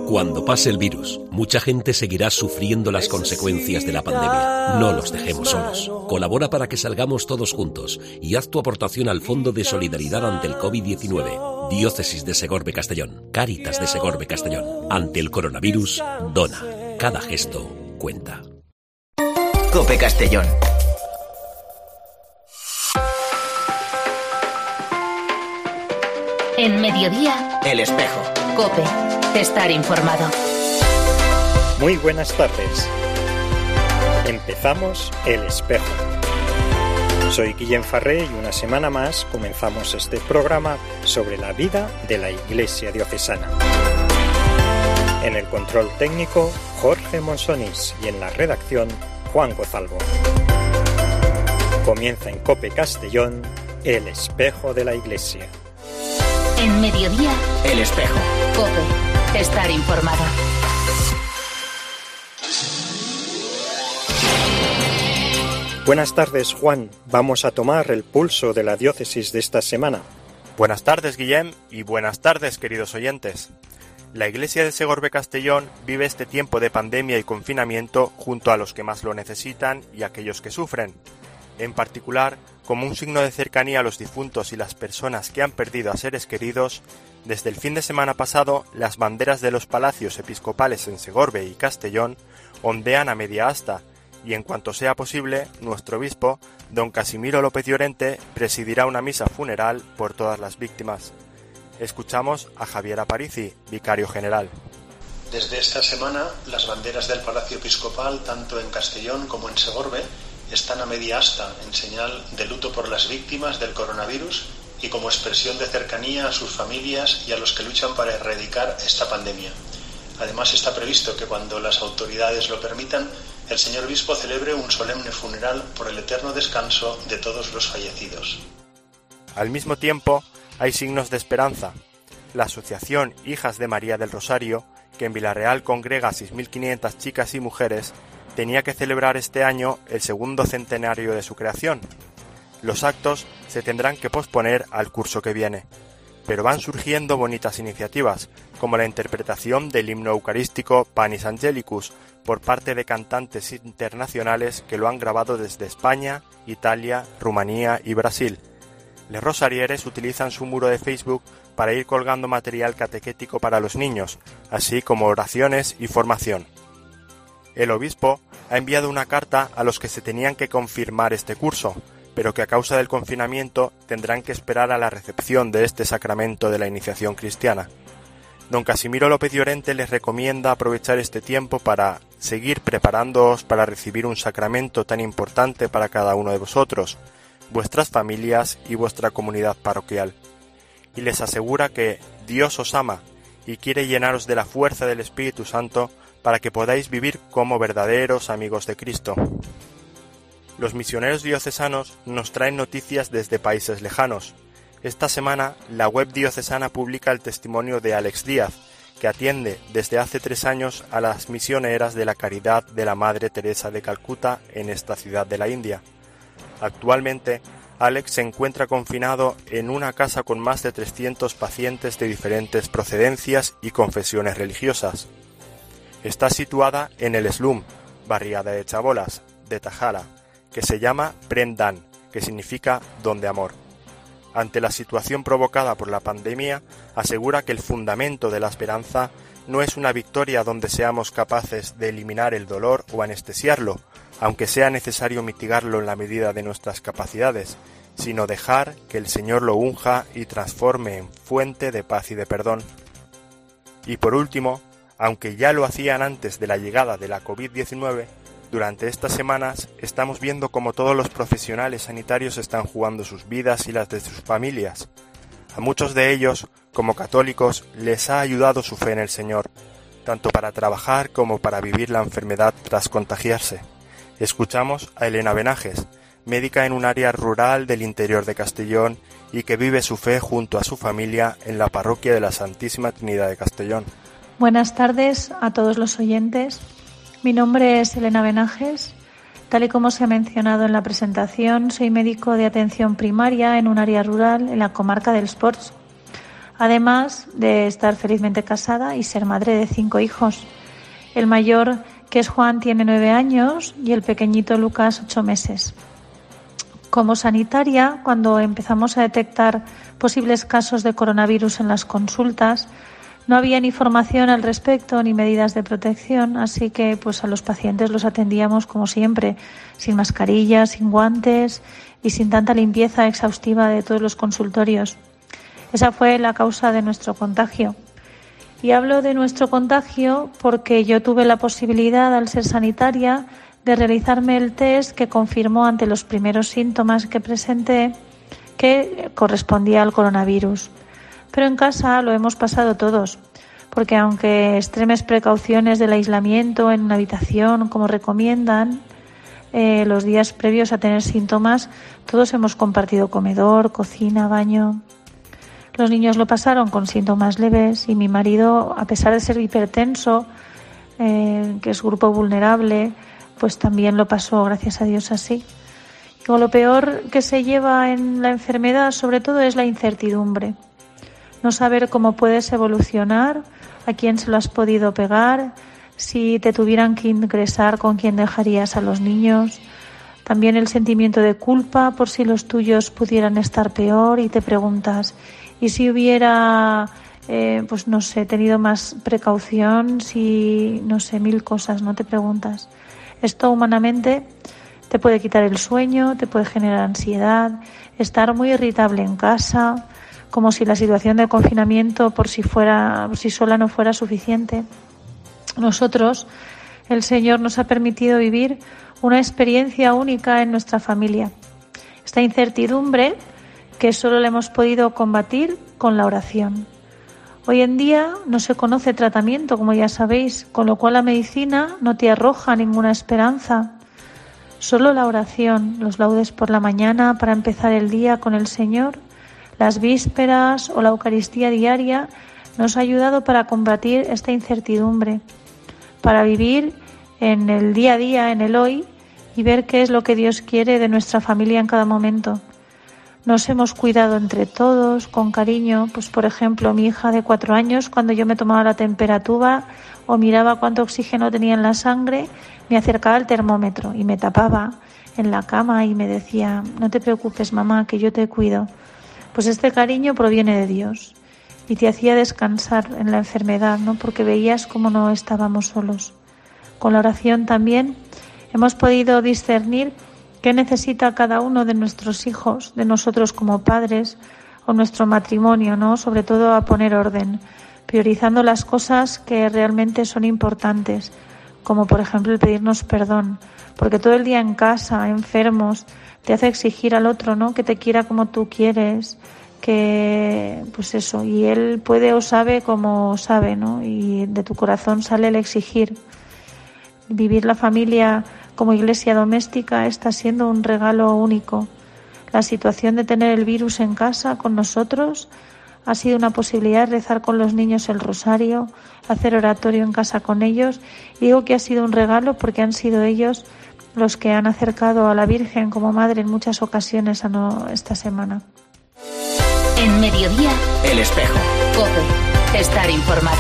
Cuando pase el virus, mucha gente seguirá sufriendo las consecuencias de la pandemia. No los dejemos solos. Colabora para que salgamos todos juntos y haz tu aportación al Fondo de Solidaridad ante el COVID-19. Diócesis de Segorbe Castellón. Cáritas de Segorbe Castellón. Ante el coronavirus, dona. Cada gesto cuenta. COPE Castellón. En Mediodía, El Espejo. COPE. Estar informado. Muy buenas tardes. Empezamos El Espejo. Soy Guillem Farré y una semana más comenzamos este programa sobre la vida de la Iglesia diocesana. En el control técnico, Jorge Monsonís, y en la redacción, Juan Gozalvo. Comienza en COPE Castellón, El Espejo de la Iglesia. En Mediodía, El Espejo. COPE. Estar informado. Buenas tardes, Juan. Vamos a tomar el pulso de la diócesis de esta semana. Buenas tardes, Guillem, y buenas tardes, queridos oyentes. La Iglesia de Segorbe Castellón vive este tiempo de pandemia y confinamiento junto a los que más lo necesitan y aquellos que sufren. En particular, como un signo de cercanía a los difuntos y las personas que han perdido a seres queridos, desde el fin de semana pasado, las banderas de los palacios episcopales en Segorbe y Castellón ondean a media asta, y en cuanto sea posible, nuestro obispo, don Casimiro López Llorente, presidirá una misa funeral por todas las víctimas. Escuchamos a Javier Aparici, vicario general. Desde esta semana, las banderas del Palacio Episcopal, tanto en Castellón como en Segorbe, están a media asta, en señal de luto por las víctimas del coronavirus y como expresión de cercanía a sus familias y a los que luchan para erradicar esta pandemia. Además, está previsto que cuando las autoridades lo permitan, el señor obispo celebre un solemne funeral por el eterno descanso de todos los fallecidos. Al mismo tiempo, hay signos de esperanza. La asociación Hijas de María del Rosario, que en Villarreal congrega a 6.500 chicas y mujeres, tenía que celebrar este año el segundo centenario de su creación. Los actos se tendrán que posponer al curso que viene, pero van surgiendo bonitas iniciativas, como la interpretación del himno eucarístico Panis Angelicus por parte de cantantes internacionales que lo han grabado desde España, Italia, Rumanía y Brasil. Les rosarieres utilizan su muro de Facebook para ir colgando material catequético para los niños, así como oraciones y formación. El obispo ha enviado una carta a los que se tenían que confirmar este curso, pero que a causa del confinamiento tendrán que esperar a la recepción de este sacramento de la iniciación cristiana. Don Casimiro López Llorente les recomienda aprovechar este tiempo para seguir preparándoos para recibir un sacramento tan importante para cada uno de vosotros, vuestras familias y vuestra comunidad parroquial. Y les asegura que Dios os ama y quiere llenaros de la fuerza del Espíritu Santo para que podáis vivir como verdaderos amigos de Cristo. Los misioneros diocesanos nos traen noticias desde países lejanos. Esta semana, la web diocesana publica el testimonio de Alex Díaz, que atiende desde hace 3 años a las misioneras de la Caridad de la Madre Teresa de Calcuta en esta ciudad de la India. Actualmente, Alex se encuentra confinado en una casa con más de 300 pacientes de diferentes procedencias y confesiones religiosas. Está situada en el slum, barriada de Chabolas, de Tajara, que se llama Prem Dan, que significa don de amor. Ante la situación provocada por la pandemia, asegura que el fundamento de la esperanza no es una victoria donde seamos capaces de eliminar el dolor o anestesiarlo, aunque sea necesario mitigarlo en la medida de nuestras capacidades, sino dejar que el Señor lo unja y transforme en fuente de paz y de perdón. Y por último, aunque ya lo hacían antes de la llegada de la COVID-19, durante estas semanas estamos viendo cómo todos los profesionales sanitarios están jugando sus vidas y las de sus familias. A muchos de ellos, como católicos, les ha ayudado su fe en el Señor, tanto para trabajar como para vivir la enfermedad tras contagiarse. Escuchamos a Elena Benajes, médica en un área rural del interior de Castellón y que vive su fe junto a su familia en la parroquia de la Santísima Trinidad de Castellón. Buenas tardes a todos los oyentes. Mi nombre es Elena Benajes. Tal y como se ha mencionado en la presentación, soy médico de atención primaria en un área rural en la comarca del Sports. además de estar felizmente casada y ser madre de 5 hijos. El mayor, que es Juan, tiene 9 años y el pequeñito Lucas 8 meses. Como sanitaria, cuando empezamos a detectar posibles casos de coronavirus en las consultas, no había ni formación al respecto ni medidas de protección, así que pues a los pacientes los atendíamos como siempre, sin mascarillas, sin guantes y sin tanta limpieza exhaustiva de todos los consultorios. Esa fue la causa de nuestro contagio. Y hablo de nuestro contagio porque yo tuve la posibilidad, al ser sanitaria, de realizarme el test que confirmó ante los primeros síntomas que presenté que correspondía al coronavirus. Pero en casa lo hemos pasado todos, porque aunque extremes precauciones del aislamiento en una habitación, como recomiendan, los días previos a tener síntomas, todos hemos compartido comedor, cocina, baño. Los niños lo pasaron con síntomas leves y mi marido, a pesar de ser hipertenso, que es grupo vulnerable, pues también lo pasó, gracias a Dios, así. Y lo peor que se lleva en la enfermedad, sobre todo, es la incertidumbre. No saber cómo puedes evolucionar, a quién se lo has podido pegar, si te tuvieran que ingresar, con quién dejarías a los niños. También el sentimiento de culpa por si los tuyos pudieran estar peor y te preguntas, ¿y si hubiera, tenido más precaución? Si, mil cosas, ¿no? Te preguntas. Esto humanamente te puede quitar el sueño, te puede generar ansiedad, estar muy irritable en casa, como si la situación de confinamiento por sí sola no fuera suficiente. Nosotros, el Señor nos ha permitido vivir una experiencia única en nuestra familia. Esta incertidumbre que solo la hemos podido combatir con la oración. Hoy en día no se conoce tratamiento, como ya sabéis, con lo cual la medicina no te arroja ninguna esperanza. Solo la oración, los laudes por la mañana para empezar el día con el Señor, las vísperas o la Eucaristía diaria nos ha ayudado para combatir esta incertidumbre, para vivir en el día a día, en el hoy, y ver qué es lo que Dios quiere de nuestra familia en cada momento. Nos hemos cuidado entre todos, con cariño. Pues por ejemplo, mi hija de 4 años, cuando yo me tomaba la temperatura o miraba cuánto oxígeno tenía en la sangre, me acercaba al termómetro y me tapaba en la cama y me decía, no te preocupes, mamá, que yo te cuido. Pues este cariño proviene de Dios y te hacía descansar en la enfermedad, ¿no? Porque veías cómo no estábamos solos. Con la oración también hemos podido discernir qué necesita cada uno de nuestros hijos, de nosotros como padres, o nuestro matrimonio, ¿no? Sobre todo a poner orden, priorizando las cosas que realmente son importantes, como por ejemplo el pedirnos perdón, porque todo el día en casa, enfermos, te hace exigir al otro, ¿no? Que te quiera como tú quieres, que pues eso, y él puede o sabe como sabe, ¿no? Y de tu corazón sale el exigir. Vivir la familia como iglesia doméstica está siendo un regalo único. La situación de tener el virus en casa con nosotros ha sido una posibilidad de rezar con los niños el rosario, hacer oratorio en casa con ellos. Y digo que ha sido un regalo porque han sido ellos los que han acercado a la Virgen como madre en muchas ocasiones esta semana. En Mediodía, El Espejo. COPE. Estar informado.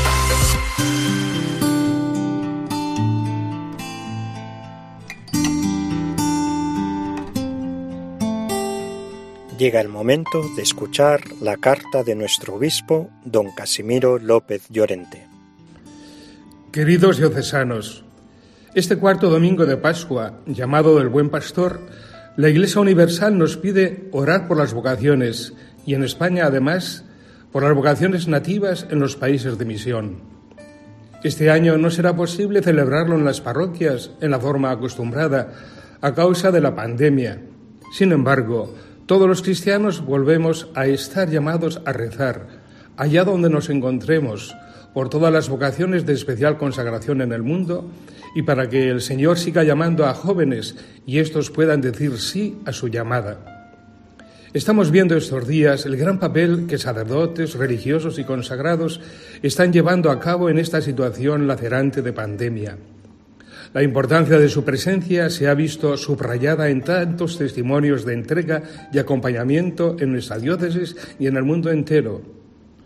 Llega el momento de escuchar la carta de nuestro obispo, don Casimiro López Llorente. Queridos diocesanos, este cuarto domingo de Pascua, llamado del Buen Pastor, la Iglesia Universal nos pide orar por las vocaciones y en España, además, por las vocaciones nativas en los países de misión. Este año no será posible celebrarlo en las parroquias en la forma acostumbrada a causa de la pandemia. Sin embargo, todos los cristianos volvemos a estar llamados a rezar, allá donde nos encontremos, por todas las vocaciones de especial consagración en el mundo y para que el Señor siga llamando a jóvenes y estos puedan decir sí a su llamada. Estamos viendo estos días el gran papel que sacerdotes, religiosos y consagrados están llevando a cabo en esta situación lacerante de pandemia. La importancia de su presencia se ha visto subrayada en tantos testimonios de entrega y acompañamiento en nuestra diócesis y en el mundo entero.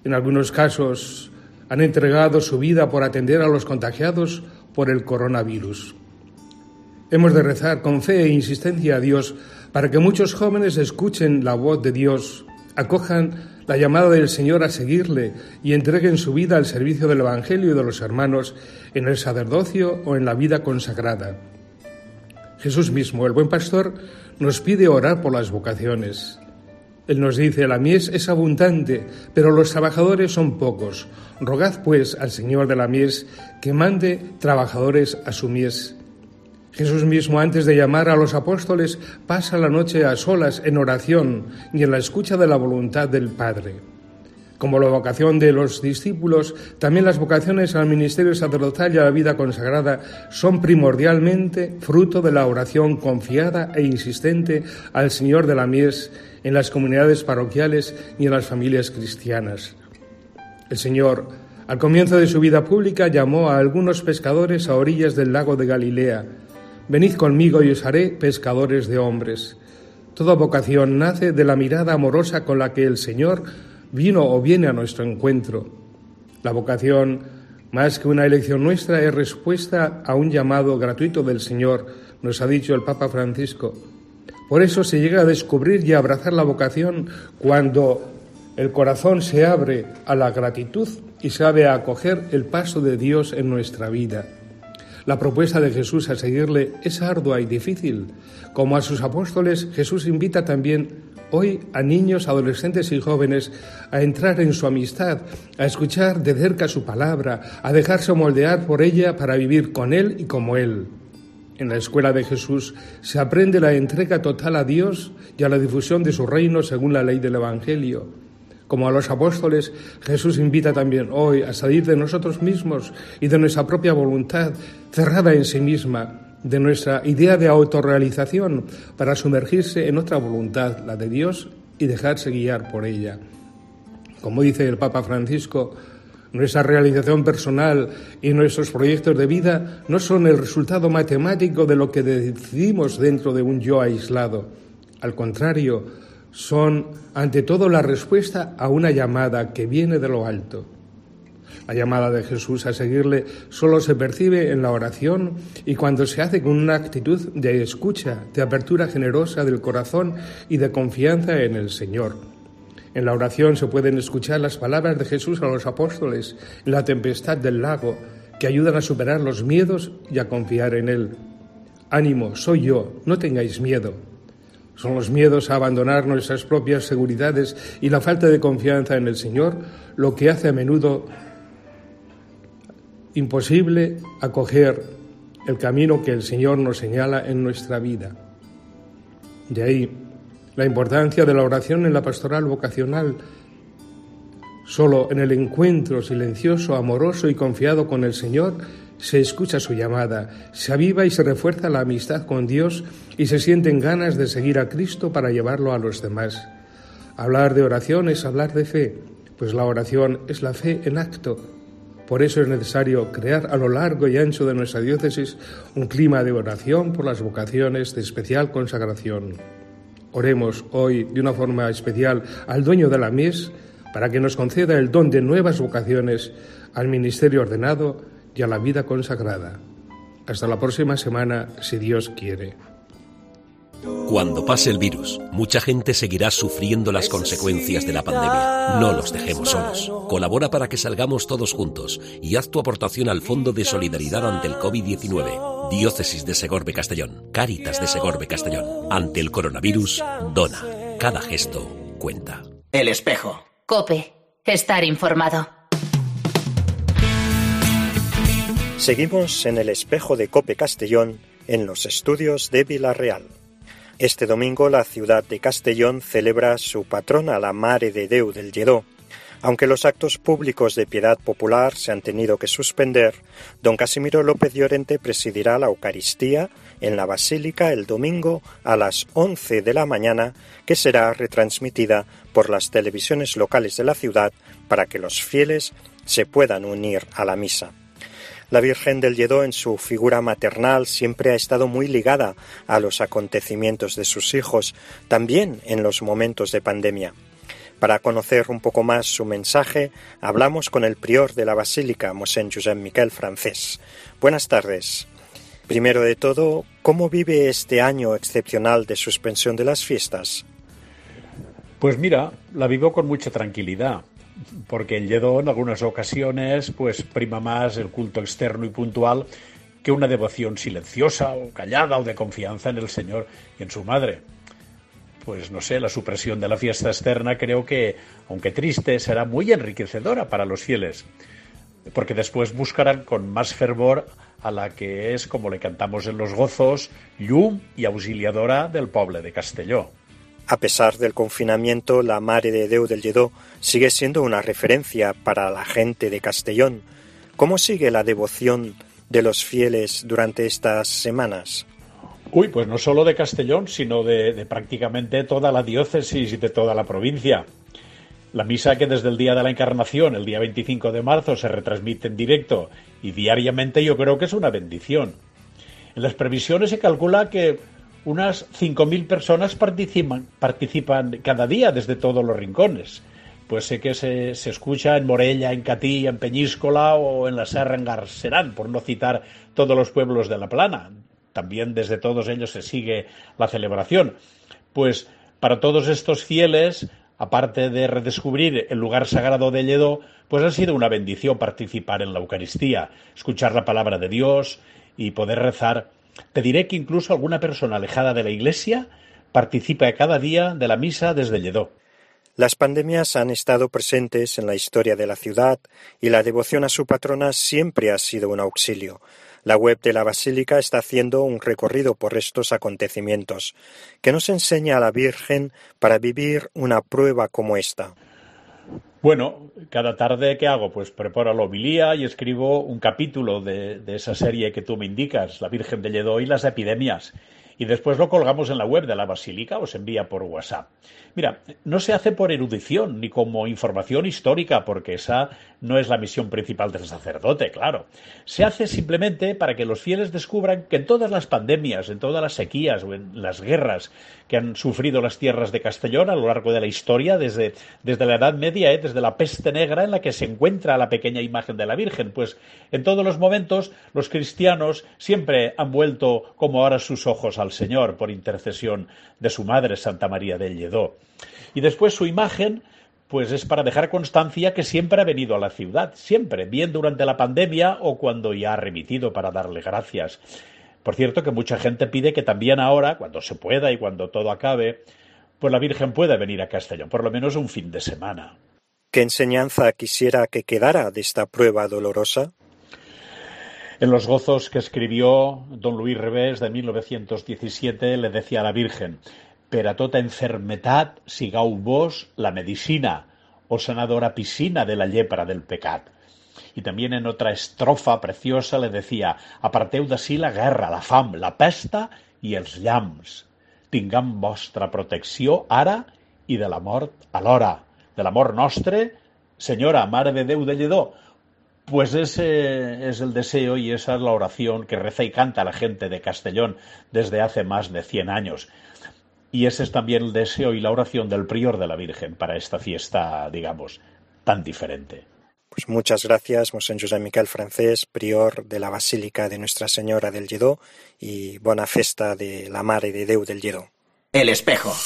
En algunos casos han entregado su vida por atender a los contagiados por el coronavirus. Hemos de rezar con fe e insistencia a Dios para que muchos jóvenes escuchen la voz de Dios, acojan la llamada del Señor a seguirle y entreguen su vida al servicio del Evangelio y de los hermanos en el sacerdocio o en la vida consagrada. Jesús mismo, el buen pastor, nos pide orar por las vocaciones. Él nos dice: la mies es abundante, pero los trabajadores son pocos. Rogad pues al Señor de la mies que mande trabajadores a su mies. Jesús mismo, antes de llamar a los apóstoles, pasa la noche a solas en oración y en la escucha de la voluntad del Padre. Como la vocación de los discípulos, también las vocaciones al ministerio sacerdotal y a la vida consagrada son primordialmente fruto de la oración confiada e insistente al Señor de la mies en las comunidades parroquiales y en las familias cristianas. El Señor, al comienzo de su vida pública, llamó a algunos pescadores a orillas del lago de Galilea: «Venid conmigo y os haré pescadores de hombres». Toda vocación nace de la mirada amorosa con la que el Señor vino o viene a nuestro encuentro. La vocación, más que una elección nuestra, es respuesta a un llamado gratuito del Señor, nos ha dicho el Papa Francisco. Por eso se llega a descubrir y a abrazar la vocación cuando el corazón se abre a la gratitud y sabe acoger el paso de Dios en nuestra vida. La propuesta de Jesús a seguirle es ardua y difícil. Como a sus apóstoles, Jesús invita también hoy a niños, adolescentes y jóvenes a entrar en su amistad, a escuchar de cerca su palabra, a dejarse moldear por ella para vivir con Él y como Él. En la escuela de Jesús se aprende la entrega total a Dios y a la difusión de su reino según la ley del Evangelio. Como a los apóstoles, Jesús invita también hoy a salir de nosotros mismos y de nuestra propia voluntad, cerrada en sí misma, de nuestra idea de autorrealización, para sumergirse en otra voluntad, la de Dios, y dejarse guiar por ella. Como dice el Papa Francisco, nuestra realización personal y nuestros proyectos de vida no son el resultado matemático de lo que decidimos dentro de un yo aislado. Al contrario, son ante todo la respuesta a una llamada que viene de lo alto. La llamada de Jesús a seguirle solo se percibe en la oración y cuando se hace con una actitud de escucha, de apertura generosa del corazón y de confianza en el Señor. En la oración se pueden escuchar las palabras de Jesús a los apóstoles en la tempestad del lago, que ayudan a superar los miedos y a confiar en Él. Ánimo, soy yo, no tengáis miedo. Son los miedos a abandonar nuestras propias seguridades y la falta de confianza en el Señor lo que hace a menudo imposible acoger el camino que el Señor nos señala en nuestra vida. De ahí la importancia de la oración en la pastoral vocacional. Solo en el encuentro silencioso, amoroso y confiado con el Señor se escucha su llamada, se aviva y se refuerza la amistad con Dios y se sienten ganas de seguir a Cristo para llevarlo a los demás. Hablar de oración es hablar de fe, pues la oración es la fe en acto. Por eso es necesario crear a lo largo y ancho de nuestra diócesis un clima de oración por las vocaciones de especial consagración. Oremos hoy de una forma especial al dueño de la mies para que nos conceda el don de nuevas vocaciones al ministerio ordenado y a la vida consagrada. Hasta la próxima semana, si Dios quiere. Cuando pase el virus, mucha gente seguirá sufriendo las consecuencias de la pandemia. No los dejemos solos. Colabora para que salgamos todos juntos y haz tu aportación al Fondo de Solidaridad ante el COVID-19. Diócesis de Segorbe Castellón. Cáritas de Segorbe Castellón. Ante el coronavirus, dona. Cada gesto cuenta. El Espejo. COPE. Estar informado. Seguimos en el Espejo de COPE Castellón, en los estudios de Vila-real. Este domingo la ciudad de Castellón celebra su patrona, la Mare de Déu del Lledó. Aunque los actos públicos de piedad popular se han tenido que suspender, don Casimiro López Llorente presidirá la Eucaristía en la Basílica el domingo a las 11 de la mañana, que será retransmitida por las televisiones locales de la ciudad para que los fieles se puedan unir a la misa. La Virgen del Lledó, en su figura maternal, siempre ha estado muy ligada a los acontecimientos de sus hijos, también en los momentos de pandemia. Para conocer un poco más su mensaje, hablamos con el prior de la Basílica, Mosén Josep Miquel Francés. Buenas tardes. Primero de todo, ¿cómo vive este año excepcional de suspensión de las fiestas? Pues mira, la vivo con mucha tranquilidad, porque en Lledó en algunas ocasiones pues prima más el culto externo y puntual que una devoción silenciosa o callada o de confianza en el Señor y en su Madre. Pues no sé, la supresión de la fiesta externa creo que, aunque triste, será muy enriquecedora para los fieles, porque después buscarán con más fervor a la que es, como le cantamos en los gozos, llum y auxiliadora del poble de Castelló. A pesar del confinamiento, la Mare de Déu del Lledó sigue siendo una referencia para la gente de Castellón. ¿Cómo sigue la devoción de los fieles durante estas semanas? Pues no solo de Castellón, sino de prácticamente toda la diócesis y de toda la provincia. La misa que desde el Día de la Encarnación, el día 25 de marzo, se retransmite en directo y diariamente, yo creo que es una bendición. En las previsiones se calcula que unas 5.000 personas participan cada día desde todos los rincones. Pues sé que se escucha en Morella, en Catí, en Peñíscola o en la Serra, en Garserán, por no citar todos los pueblos de la Plana. También desde todos ellos se sigue la celebración. Pues para todos estos fieles, aparte de redescubrir el lugar sagrado de Lledó, pues ha sido una bendición participar en la Eucaristía, escuchar la palabra de Dios y poder rezar. Te diré que incluso alguna persona alejada de la Iglesia participa cada día de la misa desde Lledó. Las pandemias han estado presentes en la historia de la ciudad y la devoción a su patrona siempre ha sido un auxilio. La web de la Basílica está haciendo un recorrido por estos acontecimientos. ¿Qué nos enseña a la Virgen para vivir una prueba como esta? Bueno, cada tarde, ¿qué hago? Pues preparo la homilía y escribo un capítulo de esa serie que tú me indicas, La Virgen de Lledó y las epidemias. Y después lo colgamos en la web de la Basílica o se envía por WhatsApp. Mira, no se hace por erudición ni como información histórica, porque esa no es la misión principal del sacerdote, claro. Se hace simplemente para que los fieles descubran que en todas las pandemias, en todas las sequías o en las guerras que han sufrido las tierras de Castellón a lo largo de la historia, desde la Edad Media, desde la peste negra en la que se encuentra la pequeña imagen de la Virgen, pues en todos los momentos los cristianos siempre han vuelto como ahora sus ojos al Señor por intercesión de su madre Santa María del Lledó. Y después su imagen pues es para dejar constancia que siempre ha venido a la ciudad, siempre, bien durante la pandemia o cuando ya ha remitido para darle gracias. Por cierto que mucha gente pide que también ahora, cuando se pueda y cuando todo acabe, pues la Virgen pueda venir a Castellón, por lo menos un fin de semana. ¿Qué enseñanza quisiera que quedara de esta prueba dolorosa? En los gozos que escribió don Luis Revés de 1917 le decía a la Virgen: «Per a tota enfermetat sigau vos la medicina, o sanadora piscina de la llepra del pecat». Y también en otra estrofa preciosa le decía: «Aparteu d'ací la guerra, la fam, la pesta i els llamps. Tinguem vostra protecció ara i de la mort alhora. De l'amor nostre, Senyora, Mare de Déu de Lledó». Pues ese es el deseo y esa es la oración que reza y canta la gente de Castellón desde hace más de 100 años. Y ese es también el deseo y la oración del prior de la Virgen para esta fiesta, digamos, tan diferente. Pues muchas gracias, Mosén Josep Miquel Francés, prior de la Basílica de Nuestra Señora del Lledó, y buena festa de la Mare de Déu del Lledó. El espejo.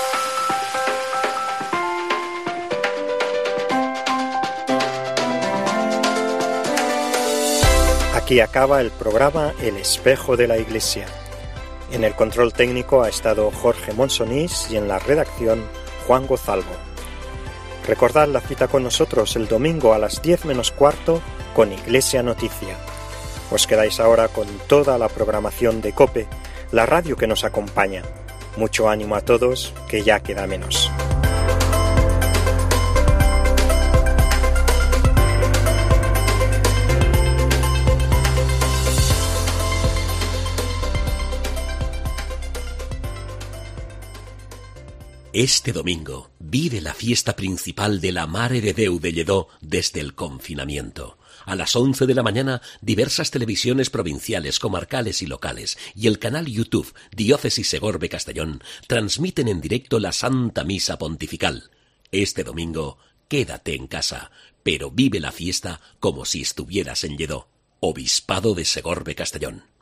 Aquí acaba el programa El Espejo de la Iglesia. En el control técnico ha estado Jorge Monsonís y en la redacción Juan Gozalvo. Recordad la cita con nosotros el domingo a las 10 menos cuarto con Iglesia Noticia. Os quedáis ahora con toda la programación de COPE, la radio que nos acompaña. Mucho ánimo a todos, que ya queda menos. Este domingo vive la fiesta principal de la Mare de Déu de Lledó desde el confinamiento. A las 11 de la mañana, diversas televisiones provinciales, comarcales y locales y el canal YouTube Diócesis Segorbe Castellón transmiten en directo la Santa Misa Pontifical. Este domingo, quédate en casa, pero vive la fiesta como si estuvieras en Lledó. Obispado de Segorbe Castellón.